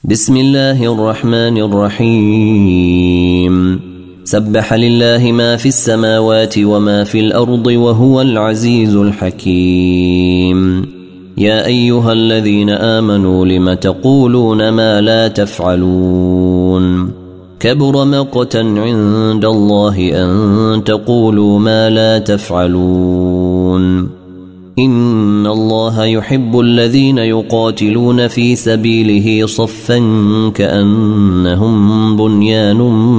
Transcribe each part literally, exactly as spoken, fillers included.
بسم الله الرحمن الرحيم سبح لله ما في السماوات وما في الأرض وهو العزيز الحكيم يا أيها الذين آمنوا لم تقولون ما لا تفعلون كبر مقتا عند الله أن تقولوا ما لا تفعلون إن الله يحب الذين يقاتلون في سبيله صفا كأنهم بنيان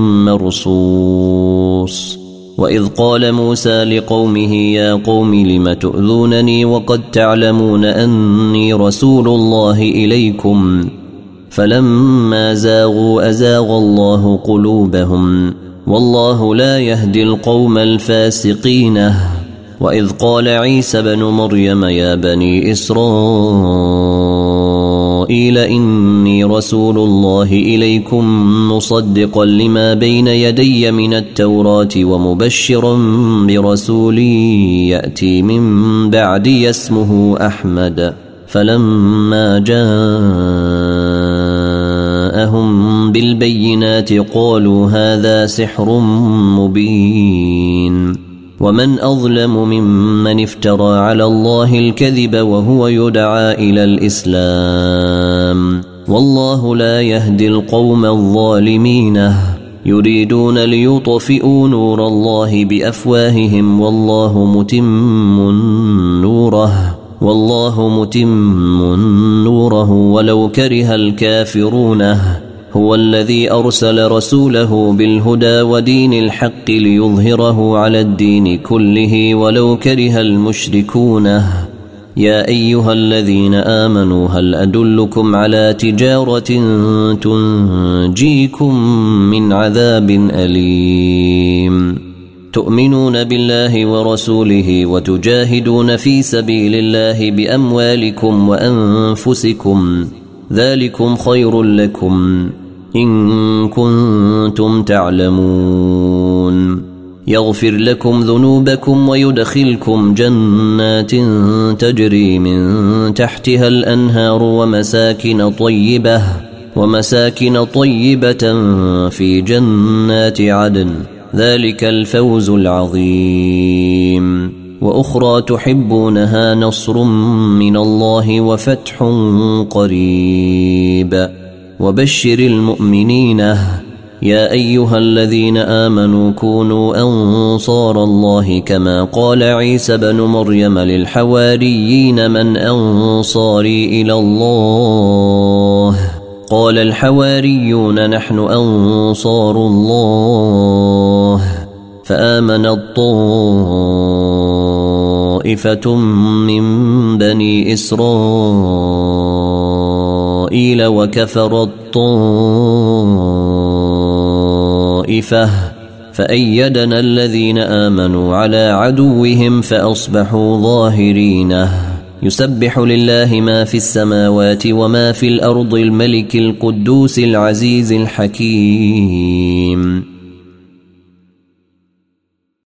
مرصوص وإذ قال موسى لقومه يا قوم لم تؤذونني وقد تعلمون أني رسول الله إليكم فلما زاغوا أزاغ الله قلوبهم والله لا يهدي القوم الفاسقين وإذ قال عيسى بن مريم يا بني إسرائيل إني رسول الله إليكم مصدقا لما بين يدي من التوراة ومبشرا برسول يأتي من بعدي اسمه أحمد فلما جاءهم بالبينات قالوا هذا سحر مبين ومن أظلم ممن افترى على الله الكذب وهو يدعى إلى الإسلام والله لا يهدي القوم الظالمين يريدون ليطفئوا نور الله بأفواههم والله متم نوره والله متم نوره ولو كره الكافرون هو الذي أرسل رسوله بالهدى ودين الحق ليظهره على الدين كله ولو كره المشركون يا أيها الذين آمنوا هل أدلكم على تجارة تنجيكم من عذاب أليم تؤمنون بالله ورسوله وتجاهدون في سبيل الله بأموالكم وأنفسكم ذلكم خير لكم إن كنتم تعلمون يغفر لكم ذنوبكم ويدخلكم جنات تجري من تحتها الأنهار ومساكن طيبة ومساكن طيبة في جنات عدن ذلك الفوز العظيم وأخرى تحبونها نصر من الله وفتح قريب وبشر المؤمنين يا أيها الذين آمنوا كونوا أنصار الله كما قال عيسى بن مريم للحواريين من أنصاري إلى الله قال الحواريون نحن أنصار الله فآمن الطائفة من بني إسرائيل وكفر الطائفة فأيدنا الذين آمنوا على عدوهم فأصبحوا ظاهرين يسبح لله ما في السماوات وما في الأرض الملك القدوس العزيز الحكيم